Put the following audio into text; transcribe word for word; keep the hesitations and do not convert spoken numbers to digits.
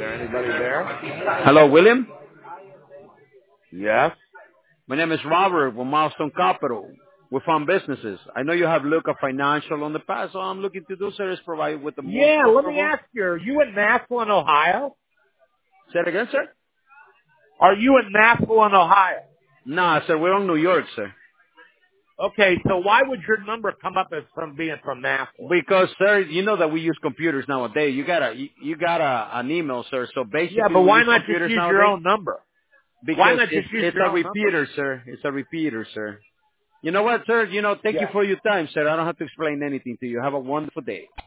there anybody there? Hello, William. Yes. My name is Robert with Milestone Capital. We found businesses. I know you have looked at financial on the past, so I'm looking to do sir is provide with the most Yeah, let me profitable. ask you, are you in Massillon, Ohio? Say it again, sir. Are you in Massillon, Ohio? Nah, sir, we're on New York, sir. Okay, so why would your number come up as from being from Massillon? Because, sir, you know that we use computers nowadays. You got a, you, you got a, an email, sir. So basically, Yeah, but we why use not just computers use nowadays your own number? because Why not it's, just use it's your a own number? repeater, sir. It's a repeater, sir. You know what, sir? You know, thank you Yeah. for your time, sir. I don't have to explain anything to you. Have a wonderful day.